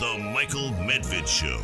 The Michael Medved Show.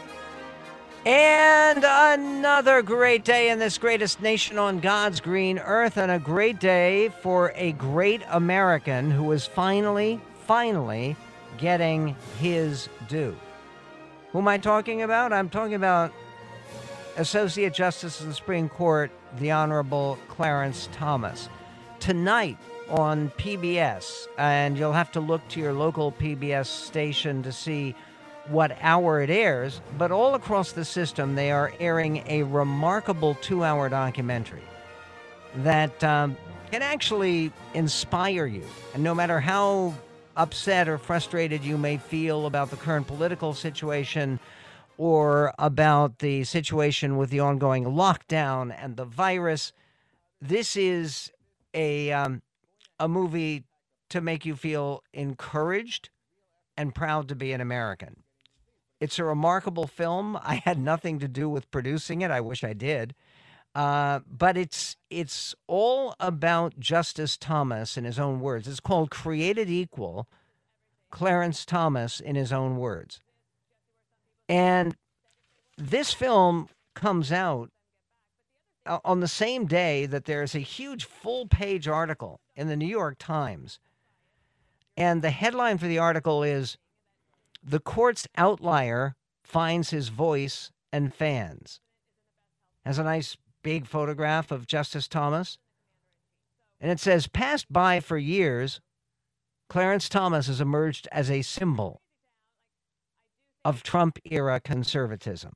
And another great day in this greatest nation on God's green earth, and a great day for a great American who is finally getting his due. Who am I talking about? I'm talking about Associate Justice of the Supreme Court, the Honorable Clarence Thomas. Tonight on PBS, and you'll have to look to your local PBS station to see what hour it airs, but all across the system, they are airing a remarkable 2-hour documentary that can actually inspire you. And no matter how upset or frustrated you may feel about the current political situation or about the situation with the ongoing lockdown and the virus, this is a movie to make you feel encouraged and proud to be an American. It's a remarkable film. I had nothing to do with producing it. I wish I did. But it's all about Justice Thomas in his own words. It's called Created Equal, Clarence Thomas in his own words. And this film comes out on the same day that there's a huge full-page article in the New York Times. And the headline for the article is, "The Court's Outlier Finds His Voice and Fans." Has a nice big photograph of Justice Thomas. And it says, "Passed by for years, Clarence Thomas has emerged as a symbol of Trump-era conservatism."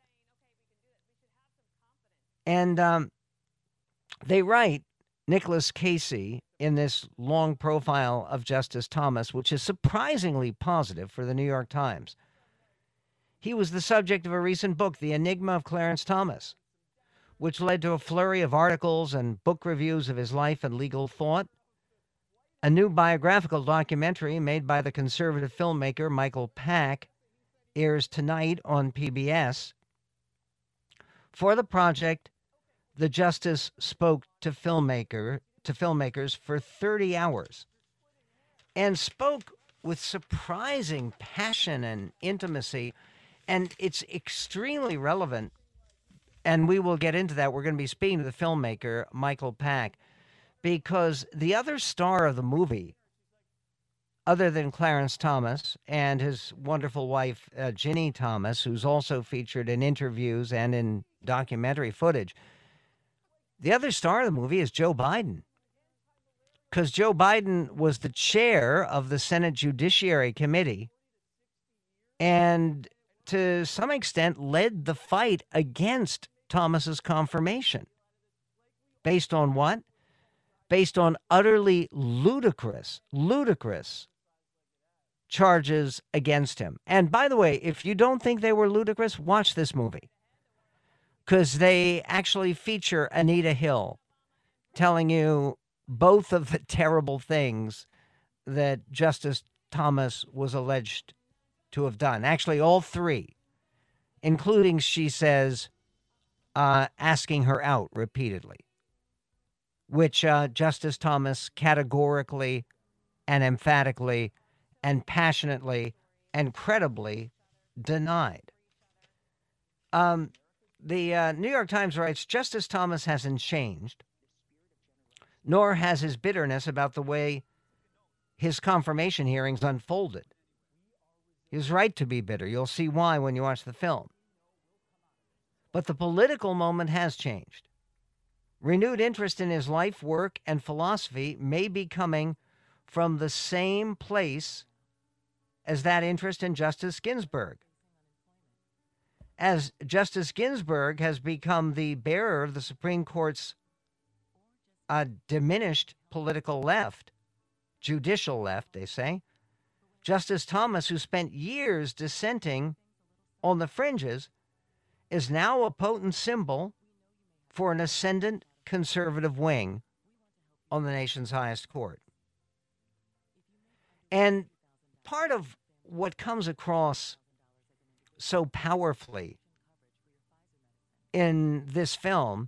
And they write, Nicholas Casey, in this long profile of Justice Thomas, which is surprisingly positive for the New York Times. He was the subject of a recent book, The Enigma of Clarence Thomas, which led to a flurry of articles and book reviews of his life and legal thought. A new biographical documentary made by the conservative filmmaker Michael Pack airs tonight on PBS. For the project, the Justice spoke to filmmakers for 30 hours and spoke with surprising passion and intimacy. And it's extremely relevant. And we will get into that. We're going to be speaking to the filmmaker, Michael Pack, because the other star of the movie, other than Clarence Thomas and his wonderful wife, Ginny Thomas, who's also featured in interviews and in documentary footage, the other star of the movie is Joe Biden. Because Joe Biden was the chair of the Senate Judiciary Committee and to some extent led the fight against Thomas's confirmation. Based on what? Based on utterly ludicrous charges against him. And by the way, if you don't think they were ludicrous, watch this movie. Because they actually feature Anita Hill telling you both of the terrible things that Justice Thomas was alleged to have done. Actually, all three, including, she says, asking her out repeatedly, which Justice Thomas categorically and emphatically and passionately and credibly denied. The New York Times writes, Justice Thomas hasn't changed, nor has his bitterness about the way his confirmation hearings unfolded. He was right to be bitter. You'll see why when you watch the film. But the political moment has changed. Renewed interest in his life, work, and philosophy may be coming from the same place as that interest in Justice Ginsburg. As Justice Ginsburg has become the bearer of the Supreme Court's diminished political left, judicial left, they say, Justice Thomas, who spent years dissenting on the fringes, is now a potent symbol for an ascendant conservative wing on the nation's highest court. And part of what comes across so powerfully in this film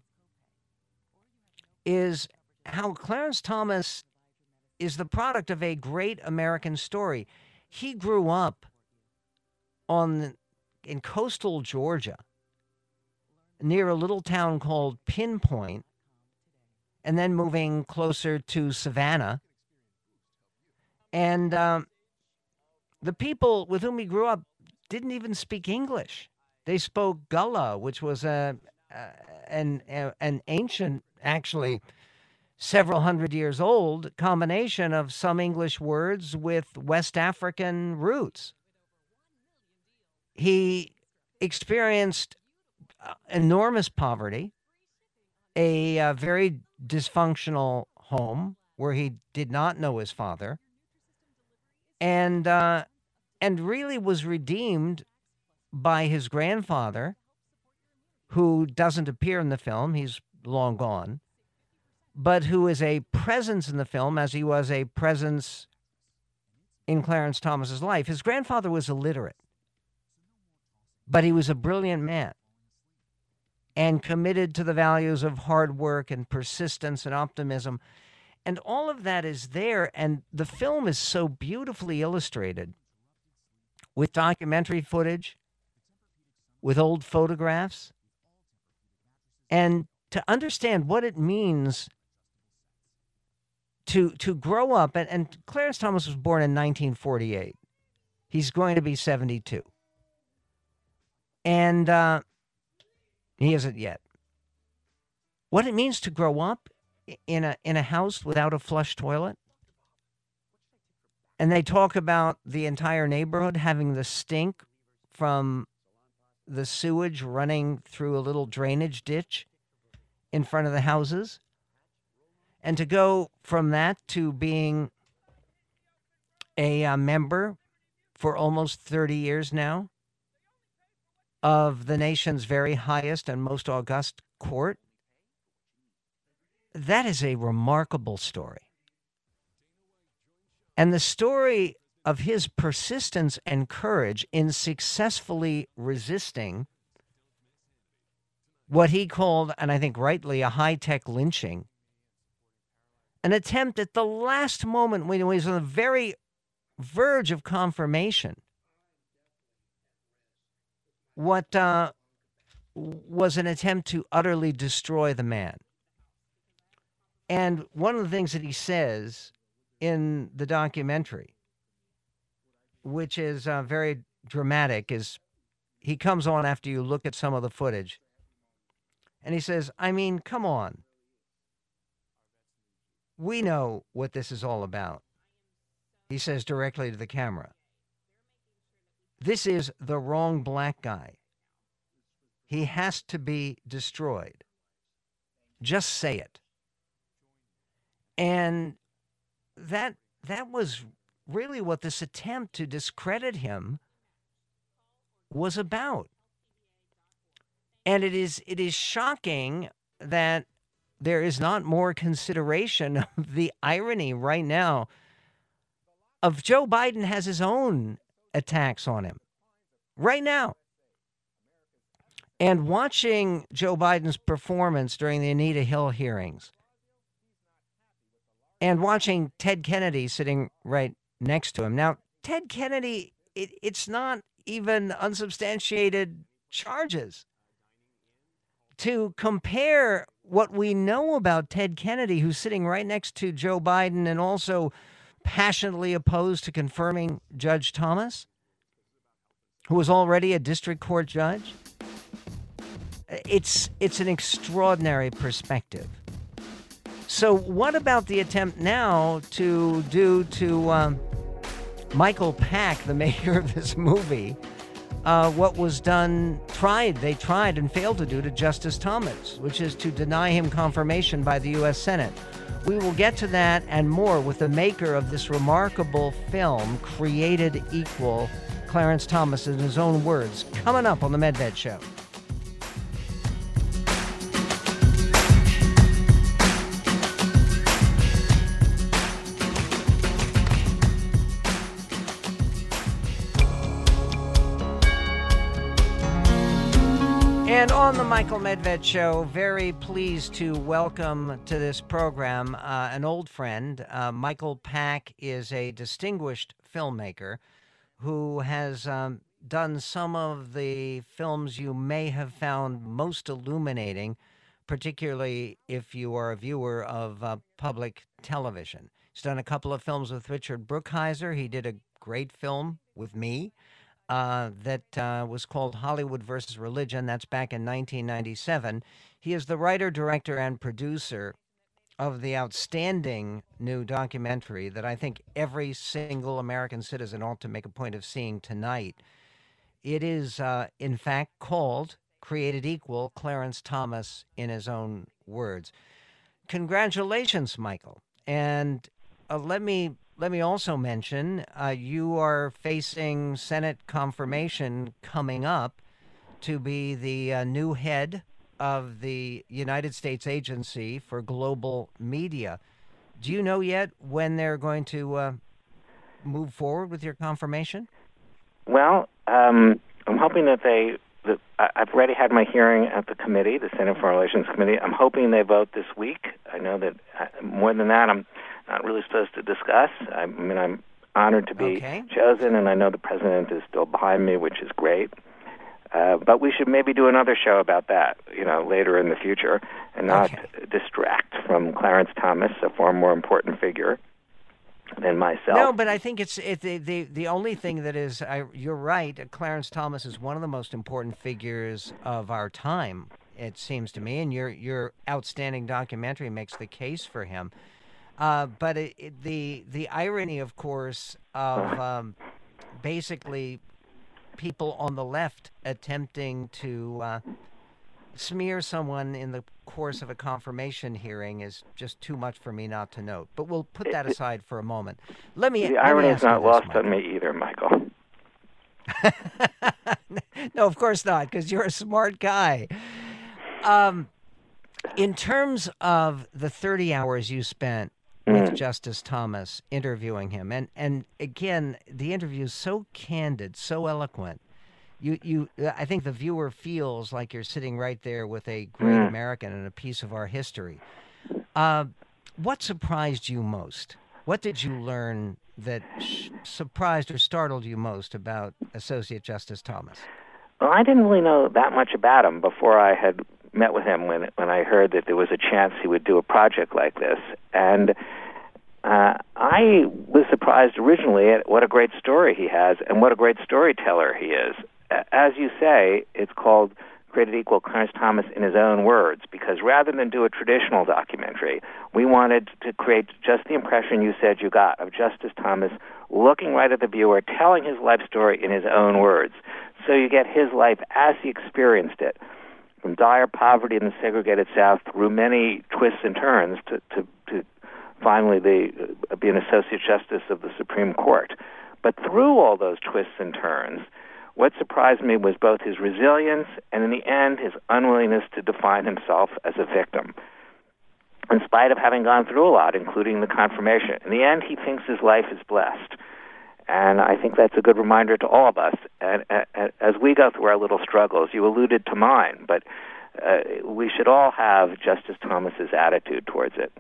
is how Clarence Thomas is the product of a great American story. He grew up in coastal Georgia, near a little town called Pinpoint, and then moving closer to Savannah. And the people with whom he grew up didn't even speak English. They spoke Gullah, which was an ancient, actually several hundred years old, combination of some English words with West African roots. He experienced enormous poverty, a very dysfunctional home where he did not know his father, and really was redeemed by his grandfather, who doesn't appear in the film. He's long gone, but who is a presence in the film as he was a presence in Clarence Thomas's life. His grandfather was illiterate, but he was a brilliant man and committed to the values of hard work and persistence and optimism. And all of that is there. And the film is so beautifully illustrated with documentary footage, with old photographs. And to understand what it means to grow up. And Clarence Thomas was born in 1948. He's going to be 72. And he isn't yet. What it means to grow up in a house without a flush toilet. And they talk about the entire neighborhood having the stink from the sewage running through a little drainage ditch in front of the houses. And to go from that to being a member for almost 30 years now of the nation's very highest and most august court, that is a remarkable story. And the story of his persistence and courage in successfully resisting what he called, and I think rightly, a high-tech lynching, an attempt at the last moment when he was on the very verge of confirmation, what was an attempt to utterly destroy the man. And one of the things that he says in the documentary, which is very dramatic, is he comes on after you look at some of the footage. And he says, I mean, come on. We know what this is all about. He says directly to the camera. This is the wrong black guy. He has to be destroyed. Just say it. And that was really what this attempt to discredit him was about. And it is shocking that there is not more consideration of the irony right now of Joe Biden has his own attacks on him right now. And watching Joe Biden's performance during the Anita Hill hearings and watching Ted Kennedy sitting right next to him. Now, Ted Kennedy, it's not even unsubstantiated charges. To compare what we know about Ted Kennedy, who's sitting right next to Joe Biden and also passionately opposed to confirming Judge Thomas, who was already a district court judge, it's an extraordinary perspective. So what about the attempt now to do to Michael Pack, the maker of this movie, what was they tried and failed to do to Justice Thomas, which is to deny him confirmation by the U.S. Senate. We will get to that and more with the maker of this remarkable film, Created Equal, Clarence Thomas, in his own words, coming up on The Medved Show. And on the Michael Medved Show, very pleased to welcome to this program an old friend. Michael Pack is a distinguished filmmaker who has done some of the films you may have found most illuminating, particularly if you are a viewer of public television. He's done a couple of films with Richard Brookhiser. He did a great film with me that was called Hollywood versus Religion. That's back in 1997. He is the writer, director, and producer of the outstanding new documentary that I think every single American citizen ought to make a point of seeing tonight. It is, in fact, called Created Equal, Clarence Thomas in his own words. Congratulations, Michael. And let me also mention you are facing Senate confirmation coming up to be the new head of the United States Agency for Global Media. Do you know yet when they're going to move forward with your confirmation? Well, I'm hoping that I've already had my hearing at the committee, the Senate Foreign Relations Committee. I'm hoping they vote this week. I know that more than that, I'm not really supposed to discuss. I mean, I'm honored to be chosen, and I know the president is still behind me, which is great. But we should maybe do another show about that, later in the future, and not distract from Clarence Thomas, a far more important figure than myself. No, but I think it's the only thing that is, you're right, Clarence Thomas is one of the most important figures of our time, it seems to me, and your outstanding documentary makes the case for him. But the irony, of course, of basically people on the left attempting to smear someone in the course of a confirmation hearing is just too much for me not to note. But we'll put that aside for a moment. The irony is not lost on me either, Michael. No, of course not, because you're a smart guy. In terms of the 30 hours you spent with Justice Thomas interviewing him, and again, the interview is so candid, so eloquent. I think the viewer feels like you're sitting right there with a great American and a piece of our history. What surprised you most? What did you learn that surprised or startled you most about Associate Justice Thomas? Well, I didn't really know that much about him before I had met with him when I heard that there was a chance he would do a project like this. And I was surprised originally at what a great story he has and what a great storyteller he is. As you say, it's called Created Equal, Clarence Thomas in his own words, because rather than do a traditional documentary, we wanted to create just the impression you said you got of Justice Thomas looking right at the viewer, telling his life story in his own words. So you get his life as he experienced it, from dire poverty in the segregated South through many twists and turns to finally be an Associate Justice of the Supreme Court. But through all those twists and turns, what surprised me was both his resilience and, in the end, his unwillingness to define himself as a victim. In spite of having gone through a lot, including the confirmation, in the end, he thinks his life is blessed. And I think that's a good reminder to all of us. And as we go through our little struggles, you alluded to mine, but we should all have Justice Thomas's attitude towards it.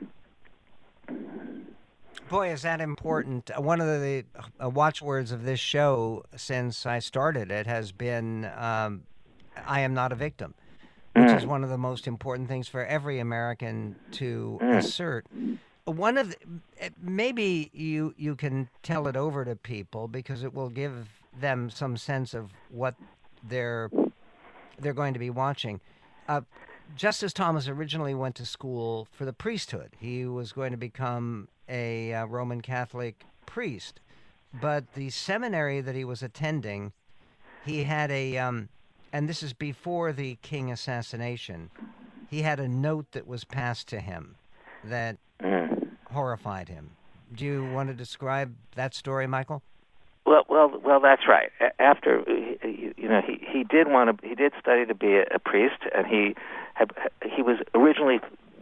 Boy, is that important. One of the watchwords of this show since I started it has been, I am not a victim, which is one of the most important things for every American to assert. One of maybe you can tell it over to people because it will give them some sense of what they're going to be watching. Justice Thomas originally went to school for the priesthood. He was going to become a Roman Catholic priest, but the seminary that he was attending, he had and this is before the King assassination, he had a note that was passed to him that horrified him. Do you want to describe that story, Michael? Well, that's right. After he did study to be a priest, and he was originally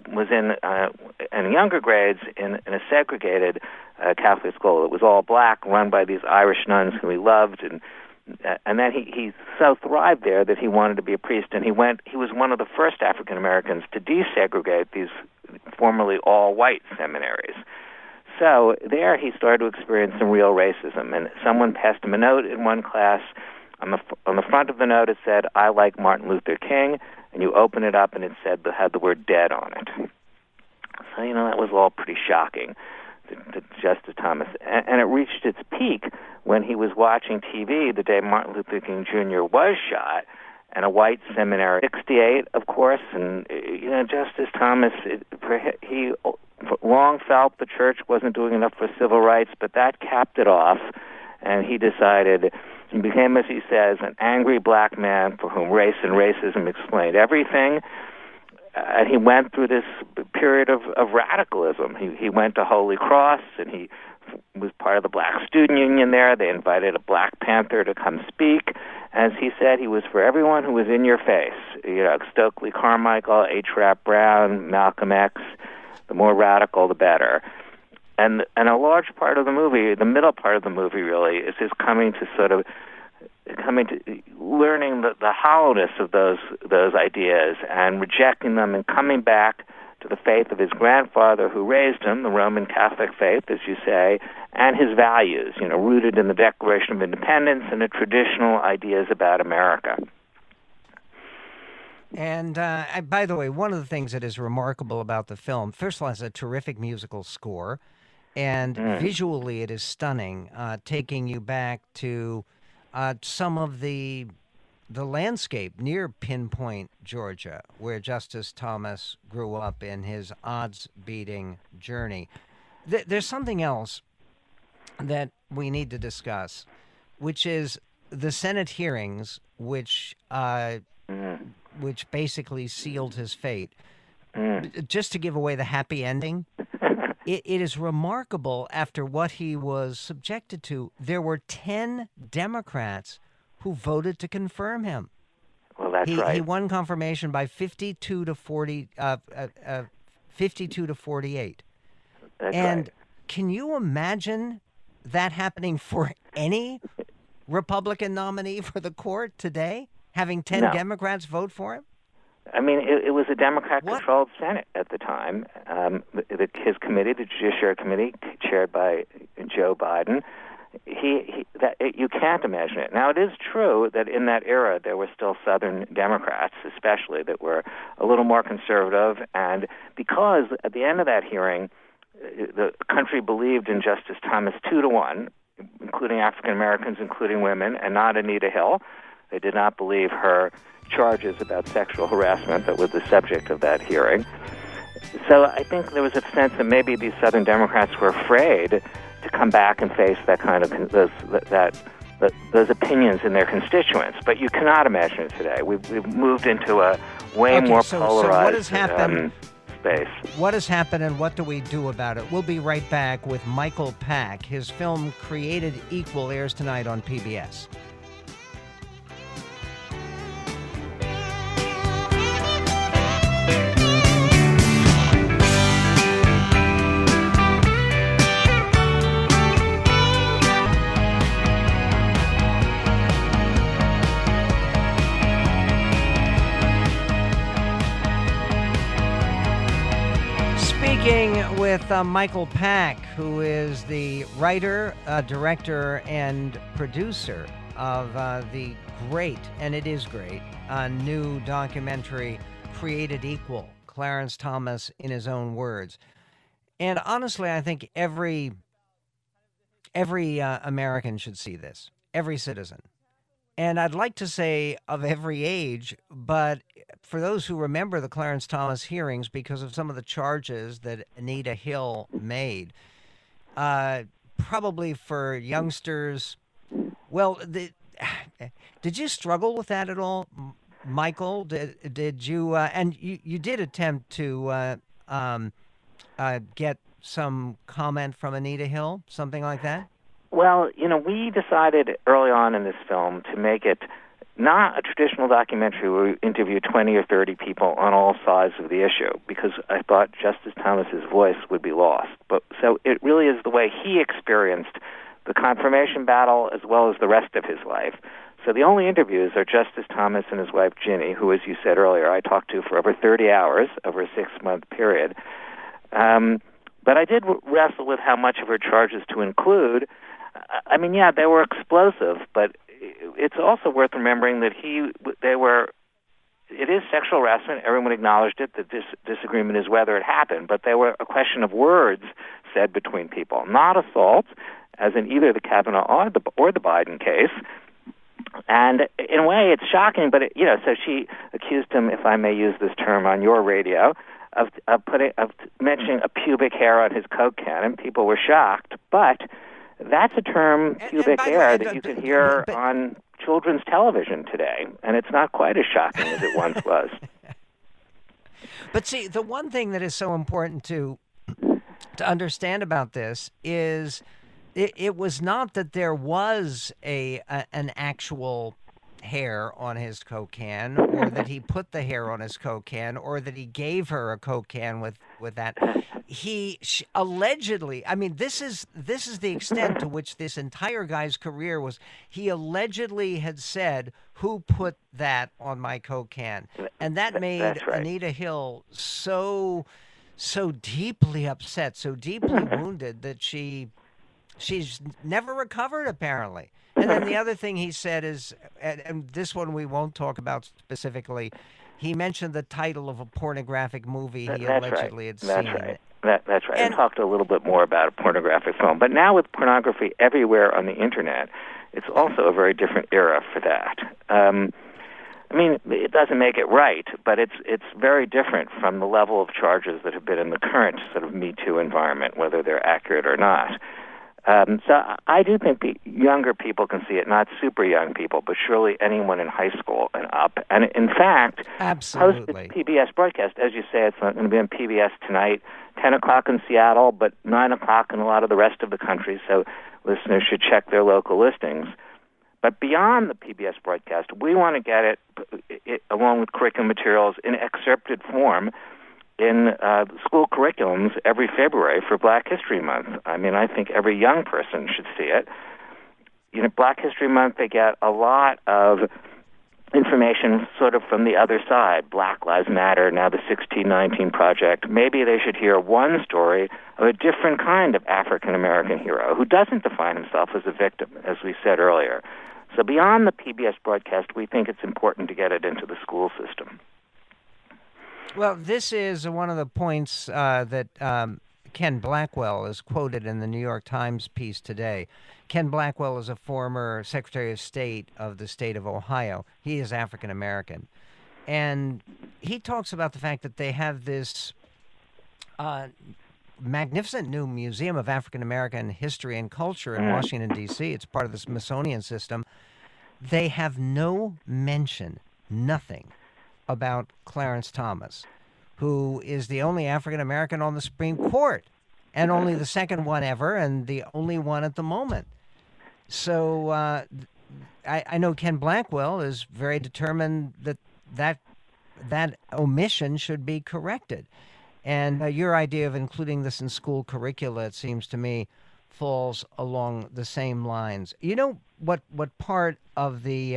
in younger grades in a segregated Catholic school. It was all black, run by these Irish nuns who he loved, and then he so thrived there that he wanted to be a priest, and he was one of the first African Americans to desegregate these formerly all-white seminaries. So there he started to experience some real racism, and someone passed him a note in one class On the front of the note, it said, "I like Martin Luther King," and you open it up, and it had the word "dead" on it. So, that was all pretty shocking to Justice Thomas. And it reached its peak when he was watching TV the day Martin Luther King Jr. was shot, and a white seminary, 68, of course, and, Justice Thomas, he long felt the church wasn't doing enough for civil rights, but that capped it off, and he became, as he says, an angry black man for whom race and racism explained everything. And he went through this period of radicalism. He went to Holy Cross, and he was part of the Black Student Union there. They invited a Black Panther to come speak. As he said, he was for everyone who was in your face. Stokely Carmichael, H. Rap Brown, Malcolm X. The more radical, the better. And a large part of the movie, the middle part of the movie, really, is his coming to learning the hollowness of those ideas and rejecting them and coming back to the faith of his grandfather who raised him, the Roman Catholic faith, as you say, and his values, rooted in the Declaration of Independence and the traditional ideas about America. And by the way, one of the things that is remarkable about the film, first of all, it's a terrific musical score, and visually it is stunning, taking you back to some of the landscape near Pinpoint, Georgia, where Justice Thomas grew up in his odds-beating journey. There's something else that we need to discuss, which is the Senate hearings, which basically sealed his fate. Just to give away the happy ending, it is remarkable after what he was subjected to. There were 10 Democrats who voted to confirm him. Well, that's right. He won confirmation by 52 to 48. That's and right. Can you imagine that happening for any Republican nominee for the court today? Having 10 Democrats vote for him? I mean, it was a Democrat-controlled Senate at the time. His committee, the Judiciary Committee, chaired by Joe Biden, you can't imagine it. Now, it is true that in that era there were still Southern Democrats, especially, that were a little more conservative, and because at the end of that hearing, the country believed in Justice Thomas 2-1, including African Americans, including women, and not Anita Hill. They did not believe her charges about sexual harassment that was the subject of that hearing. So I think there was a sense that maybe these Southern Democrats were afraid to come back and face that kind of those opinions in their constituents. But you cannot imagine it today. We've moved into a way more polarized what has happened, space. What has happened and what do we do about it? We'll be right back with Michael Pack. His film Created Equal airs tonight on PBS. Speaking with Michael Pack, who is the writer, director, and producer of the great, and it is great, new documentary, Created Equal, Clarence Thomas in his own words. And honestly, I think every American should see this, every citizen. And I'd like to say of every age, but for those who remember the Clarence Thomas hearings because of some of the charges that Anita Hill made, probably for youngsters, well, did you struggle with that at all, Michael? Did you, and you did attempt to get some comment from Anita Hill, something like that? Well, we decided early on in this film to make it not a traditional documentary where we interview 20 or 30 people on all sides of the issue, because I thought Justice Thomas's voice would be lost. But so it really is the way he experienced the confirmation battle as well as the rest of his life. So the only interviews are Justice Thomas and his wife Ginny, who, as you said earlier, I talked to for over 30 hours over a 6-month period. But I did wrestle with how much of her charges to include. I mean, yeah, they were explosive, but it's also worth remembering that it is sexual harassment. Everyone acknowledged it. The disagreement is whether it happened, but they were a question of words said between people, not assault, as in either the Kavanaugh or the Biden case. And in a way, it's shocking, but so she accused him, if I may use this term on your radio, of mentioning a pubic hair on his Coke can, and people were shocked. But that's a term, pubic hair, that you can hear on children's television today, and it's not quite as shocking as it once was. But see, the one thing that is so important to understand about this is it was not that there was an actual hair on his Coke can, or that he put the hair on his Coke can, or that he gave her a Coke can with that. Allegedly, I mean, this is the extent to which this entire guy's career was. He allegedly had said, "Who put that on my Coke can?" And that made right. Anita Hill so deeply upset, so deeply wounded that she's never recovered, apparently. And then the other thing he said is, and this one we won't talk about specifically, he mentioned the title of a pornographic movie he allegedly had seen. That's right. That's right. And talked a little bit more about a pornographic film. But now with pornography everywhere on the Internet, it's also a very different era for that. I mean, it doesn't make it right, but it's very different from the level of charges that have been in the current sort of Me Too environment, whether they're accurate or not. So I do think younger people can see it, not super young people, but surely anyone in high school and up. And in fact, absolutely, post PBS broadcast, as you say, it's not going to be on PBS tonight, 10 o'clock in Seattle, but 9 o'clock in a lot of the rest of the country, so listeners should check their local listings. But beyond the PBS broadcast, we want to get it along with curriculum materials in excerpted form in school curriculums every February for Black History Month. I mean, I think every young person should see it. Black History Month, they get a lot of information sort of from the other side. Black Lives Matter, now the 1619 Project. Maybe they should hear one story of a different kind of African-American hero who doesn't define himself as a victim, as we said earlier. So beyond the PBS broadcast, we think it's important to get it into the school system. Well, this is one of the points that Ken Blackwell is quoted in the New York Times piece today. Ken Blackwell is a former Secretary of State of the state of Ohio. He is African American. And he talks about the fact that they have this magnificent new Museum of African American History and Culture in Washington, D.C. It's part of the Smithsonian system. They have no mention, nothing, about Clarence Thomas, who is the only African American on the Supreme Court, and only the second one ever, and the only one at the moment. So I know Ken Blackwell is very determined that omission should be corrected. And your idea of including this in school curricula, it seems to me, falls along the same lines. You know what part of the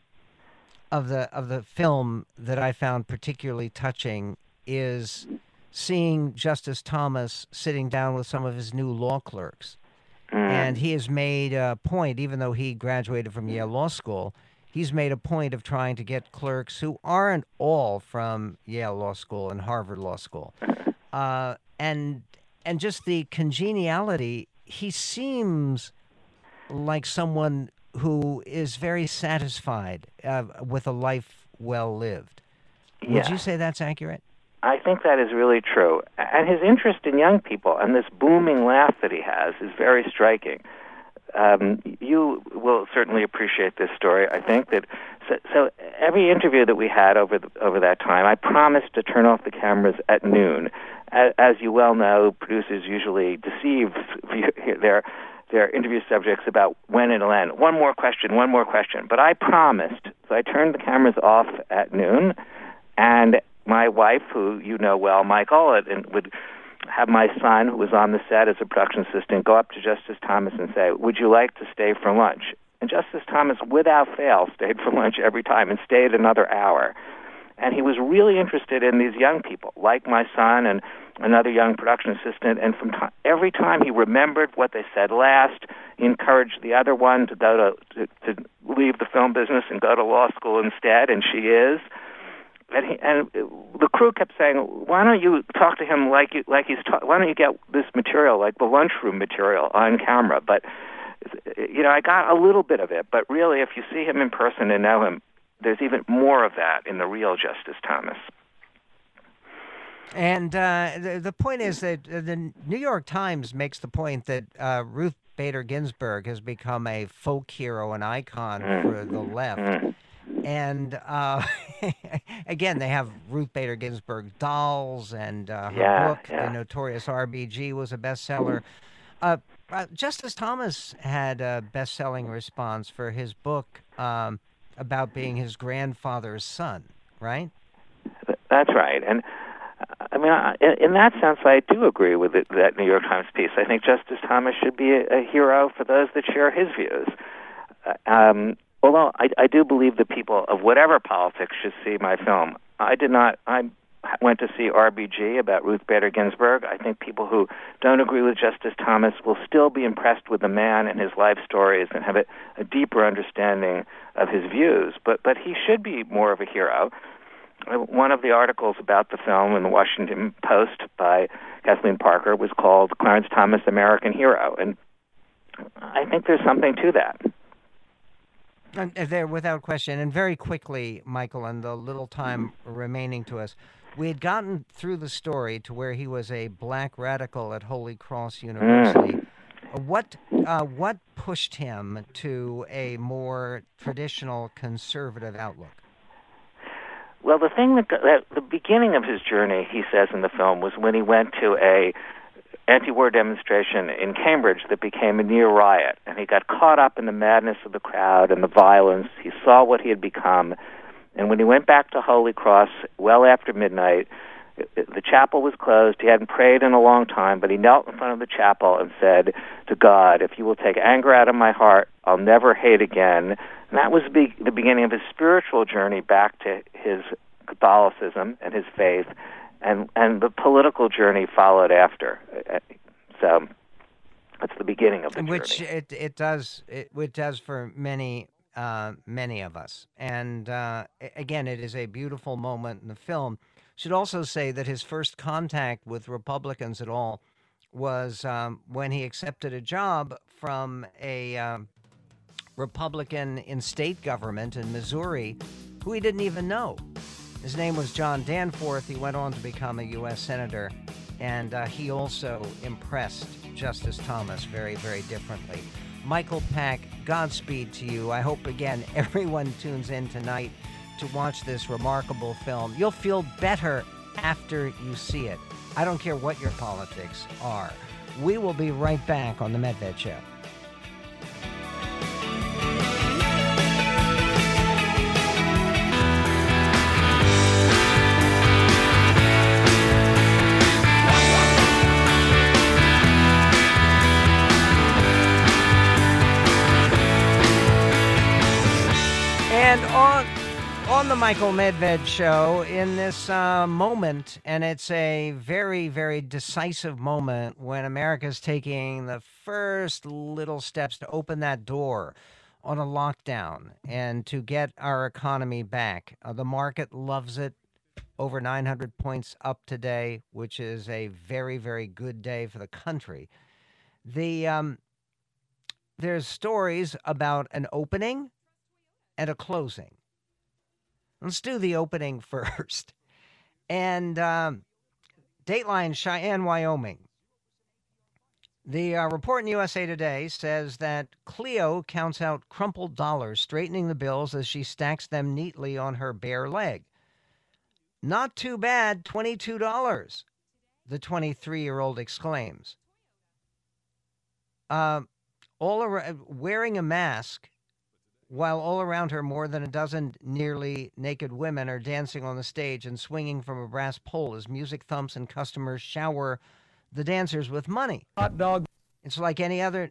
film that I found particularly touching is seeing Justice Thomas sitting down with some of his new law clerks. And he has made a point, even though he graduated from Yale Law School, he's made a point of trying to get clerks who aren't all from Yale Law School and Harvard Law School. And just the congeniality, he seems like someone who is very satisfied with a life well lived. Would you say that's accurate? I think that is really true. And his interest in young people and this booming laugh that he has is very striking. You will certainly appreciate this story. I think that so every interview that we had over that time, I promised to turn off the cameras at noon. As you well know, producers usually deceive their interview subjects about when it'll end. One more question. But I promised. So I turned the cameras off at noon, and my wife, who you know well, Michael, and would have my son, who was on the set as a production assistant, go up to Justice Thomas and say, "Would you like to stay for lunch?" And Justice Thomas, without fail, stayed for lunch every time and stayed another hour. And he was really interested in these young people, like my son and another young production assistant. And every time he remembered what they said last, he encouraged the other one to go to leave the film business and go to law school instead, and she is. And the crew kept saying, "Why don't you talk to him like why don't you get this material, like the lunchroom material, on camera?" But I got a little bit of it. But really, if you see him in person and know him, there's even more of that in the real Justice Thomas. And the point is that the New York Times makes the point that Ruth Bader Ginsburg has become a folk hero, an icon for the left. And again, they have Ruth Bader Ginsburg dolls, and her book, The Notorious RBG, was a bestseller. Justice Thomas had a best-selling response for his book about being his grandfather's son, right? That's right. And I mean, in that sense, I do agree with that New York Times piece. I think Justice Thomas should be a hero for those that share his views. Although I do believe that people of whatever politics should see my film. I did not. I went to see RBG about Ruth Bader Ginsburg. I think people who don't agree with Justice Thomas will still be impressed with the man and his life stories and have a deeper understanding of his views. But he should be more of a hero. One of the articles about the film in the Washington Post by Kathleen Parker was called Clarence Thomas, American Hero. And I think there's something to that. There, without question. And very quickly, Michael, in the little time remaining to us, we had gotten through the story to where he was a black radical at Holy Cross University. What pushed him to a more traditional conservative outlook? Well, the thing that the beginning of his journey, he says in the film, was when he went to a anti-war demonstration in Cambridge that became a near riot, and he got caught up in the madness of the crowd and the violence. He saw what he had become, and when he went back to Holy Cross well after midnight, the chapel was closed. He hadn't prayed in a long time, but he knelt in front of the chapel and said to God, "If you will take anger out of my heart, I'll never hate again." And that was the beginning of his spiritual journey back to his Catholicism and his faith, and the political journey followed after. So that's the beginning of the journey. Which it does for many of us. And again, it is a beautiful moment in the film. Should also say that his first contact with Republicans at all was when he accepted a job from a Republican in state government in Missouri who he didn't even know. His name was John Danforth. He went on to become a U.S. Senator, and he also impressed Justice Thomas very, very differently. Michael Pack, Godspeed to you. I hope, again, everyone tunes in tonight to watch this remarkable film. You'll feel better after you see it. I don't care what your politics are. We will be right back on The Medved Show. And on the Michael Medved Show, in this moment, and it's a very, very decisive moment when America's taking the first little steps to open that door on a lockdown and to get our economy back. The market loves it. Over 900 points up today, which is a very, very good day for the country. There's stories about an opening and a closing. Let's do the opening first. And Dateline, Cheyenne, Wyoming. The report in USA Today says that Cleo counts out crumpled dollars, straightening the bills as she stacks them neatly on her bare leg. Not too bad, $22, the 23-year-old exclaims. Wearing a mask, while all around her more than a dozen nearly naked women are dancing on the stage and swinging from a brass pole as music thumps and customers shower the dancers with money. Hot dog. It's like any other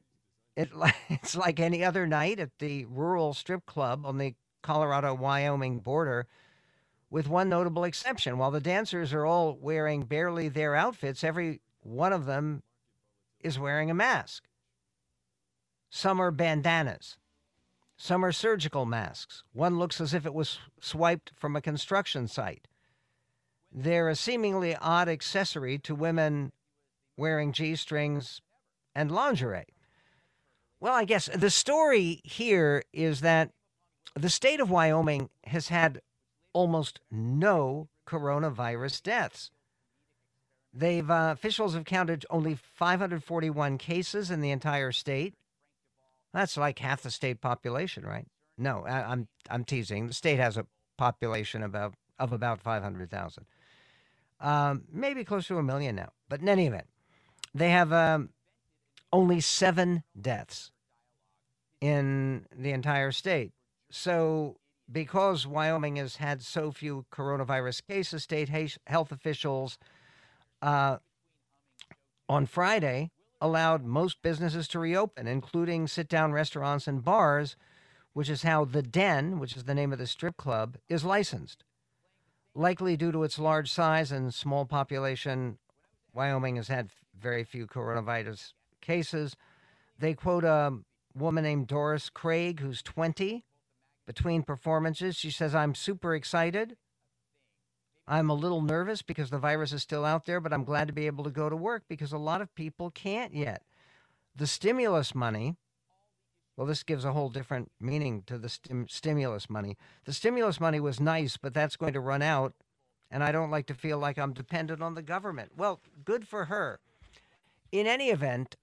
night at the rural strip club on the Colorado-Wyoming border with one notable exception. While the dancers are all wearing barely their outfits, every one of them is wearing a mask. Some are bandanas. Some are surgical masks. One looks as if it was swiped from a construction site. They're a seemingly odd accessory to women wearing G-strings and lingerie. Well, I guess the story here is that the state of Wyoming has had almost no coronavirus deaths. Officials have counted only 541 cases in the entire state. That's like half the state population, right? No, I'm teasing. The state has a population of about 500,000, maybe close to 1 million now. But in any event, they have only 7 deaths in the entire state. So because Wyoming has had so few coronavirus cases, state health officials on Friday allowed most businesses to reopen, including sit-down restaurants and bars, which is how The Den, which is the name of the strip club, is licensed. Likely due to its large size and small population, Wyoming has had very few coronavirus cases. They quote a woman named Doris Craig, who's 20. Between performances, she says, "I'm super excited. I'm a little nervous because the virus is still out there, but I'm glad to be able to go to work because a lot of people can't yet." The stimulus money, well, this gives a whole different meaning to the stimulus money. The stimulus money was nice, but that's going to run out, and I don't like to feel like I'm dependent on the government. Well, good for her. In any event,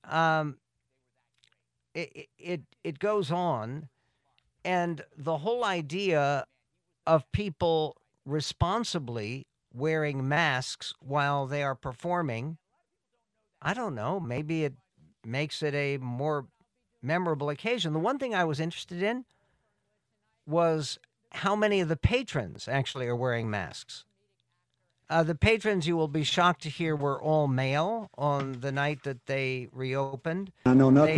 it goes on, and the whole idea of people responsibly wearing masks while they are performing, I don't know, maybe it makes it a more memorable occasion. The one thing I was interested in was how many of the patrons actually are wearing masks. The patrons, you will be shocked to hear, were all male on the night that they reopened. I know nothing.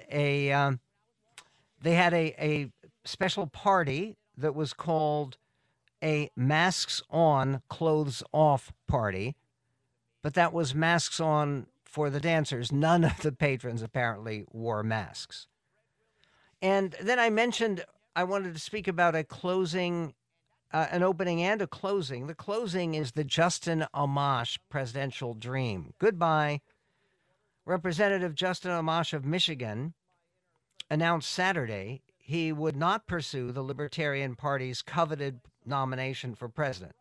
They had a special party that was called a masks on, clothes off party, but that was masks on for the dancers. None of the patrons apparently wore masks. And then I mentioned I wanted to speak about a closing, an opening and a closing. The closing is the Justin Amash presidential dream. Goodbye. Representative Justin Amash of Michigan announced Saturday he would not pursue the Libertarian Party's coveted nomination for president,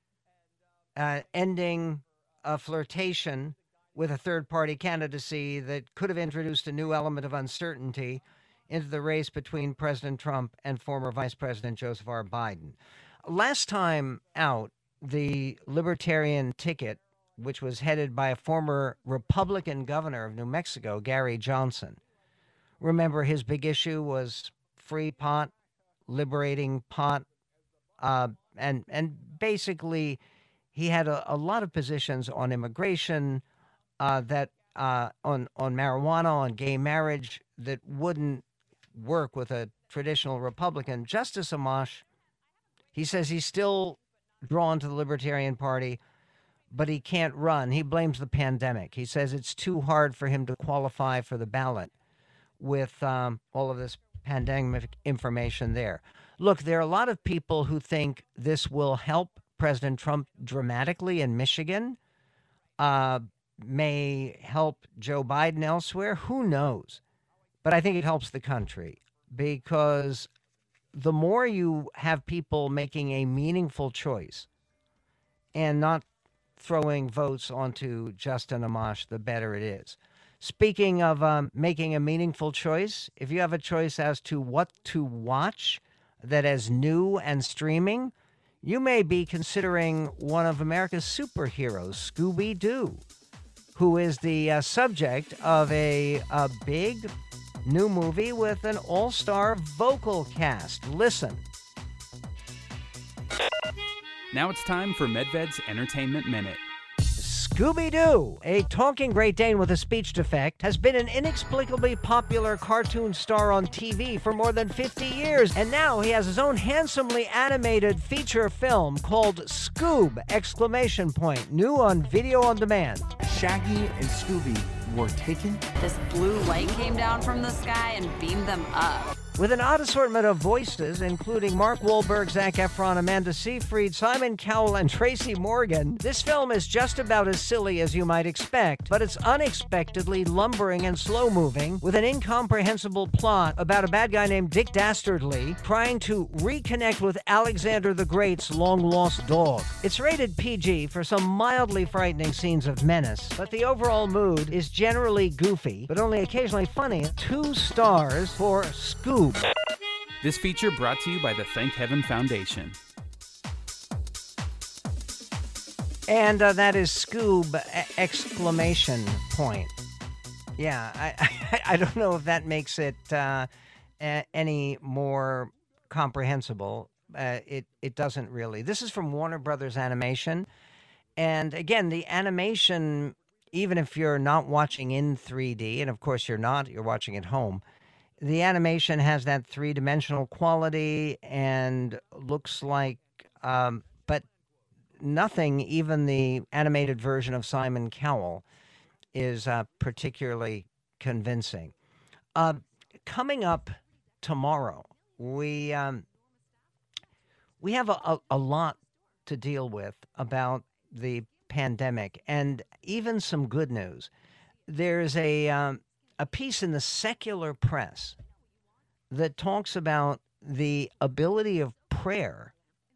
ending a flirtation with a third-party candidacy that could have introduced a new element of uncertainty into the race between President Trump and former Vice President Joseph R. Biden. Last time out, the Libertarian ticket, which was headed by a former Republican governor of New Mexico, Gary Johnson. Remember, his big issue was free pot, liberating pot, and basically he had a lot of positions on immigration, that on marijuana, on gay marriage, that wouldn't work with a traditional Republican. Justice Amash, he says he's still drawn to the Libertarian Party, but he can't run. He blames the pandemic. He says it's too hard for him to qualify for the ballot with all of this pandemic information there. Look, there are a lot of people who think this will help President Trump dramatically in Michigan, may help Joe Biden elsewhere. Who knows? But I think it helps the country, because the more you have people making a meaningful choice and not throwing votes onto Justin Amash, the better it is. Speaking of making a meaningful choice, if you have a choice as to what to watch that is new and streaming, you may be considering one of America's superheroes, Scooby-Doo, who is the subject of a big new movie with an all-star vocal cast. Listen. Now it's time for MedVed's Entertainment Minute. Scooby-Doo, a talking Great Dane with a speech defect, has been an inexplicably popular cartoon star on TV for more than 50 years, and now he has his own handsomely animated feature film called Scoob! New on video on demand. Shaggy and Scooby were taken. This blue light came down from the sky and beamed them up. With an odd assortment of voices, including Mark Wahlberg, Zac Efron, Amanda Seyfried, Simon Cowell, and Tracy Morgan, this film is just about as silly as you might expect, but it's unexpectedly lumbering and slow-moving, with an incomprehensible plot about a bad guy named Dick Dastardly trying to reconnect with Alexander the Great's long-lost dog. It's rated PG for some mildly frightening scenes of menace, but the overall mood is generally goofy, but only occasionally funny. 2 stars for Scoob. This feature brought to you by the Thank Heaven Foundation. And that is Scoob! Yeah, I don't know if that makes it any more comprehensible. It doesn't really. This is from Warner Brothers Animation. And again, the animation, even if you're not watching in 3D, and of course you're not, you're watching at home, the animation has that three-dimensional quality and looks like, but nothing, even the animated version of Simon Cowell, is particularly convincing. Coming up tomorrow, we have a lot to deal with about the pandemic, and even some good news. There's a piece in the secular press that talks about the ability of prayer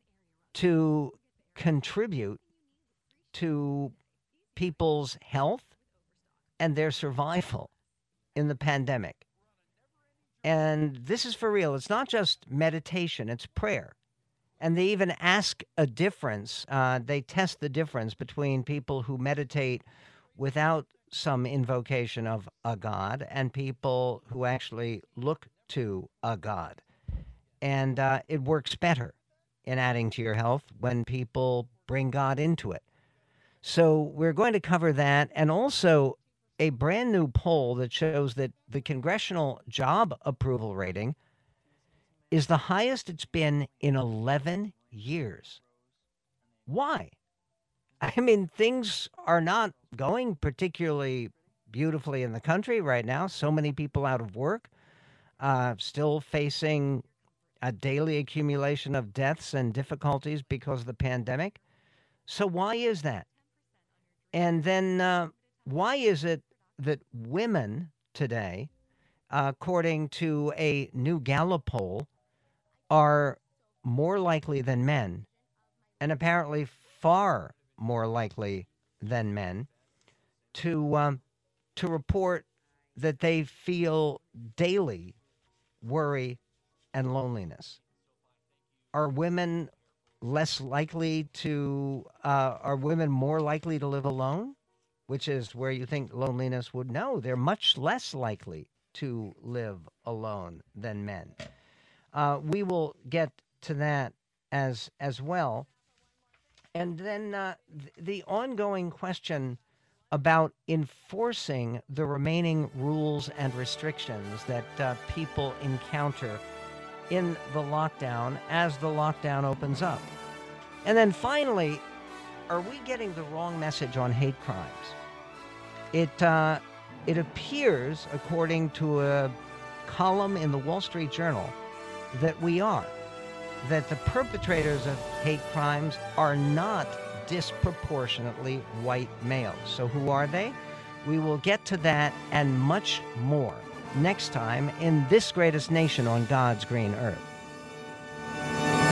to contribute to people's health and their survival in the pandemic. And this is for real. It's not just meditation, it's prayer. And they even ask a difference. They test the difference between people who meditate without some invocation of a god and people who actually look to a god. And it works better in adding to your health when people bring God into it. So we're going to cover that, and also a brand new poll that shows that the congressional job approval rating is the highest it's been in 11 years. Why? I mean, things are not going particularly beautifully in the country right now. So many people out of work, still facing a daily accumulation of deaths and difficulties because of the pandemic. So why is that? And then why is it that women today, according to a new Gallup poll, are more likely than men, and apparently far more likely than men, to report that they feel daily worry and loneliness? Are women less likely to, are women more likely to live alone? Which is where you think loneliness would. No, they're much less likely to live alone than men. We will get to that as well. And then the ongoing question about enforcing the remaining rules and restrictions that people encounter in the lockdown as the lockdown opens up. And then finally, are we getting the wrong message on hate crimes? It appears, according to a column in the Wall Street Journal, that we are. That the perpetrators of hate crimes are not disproportionately white males. So who are they? We will get to that and much more next time in This Greatest Nation on God's Green Earth.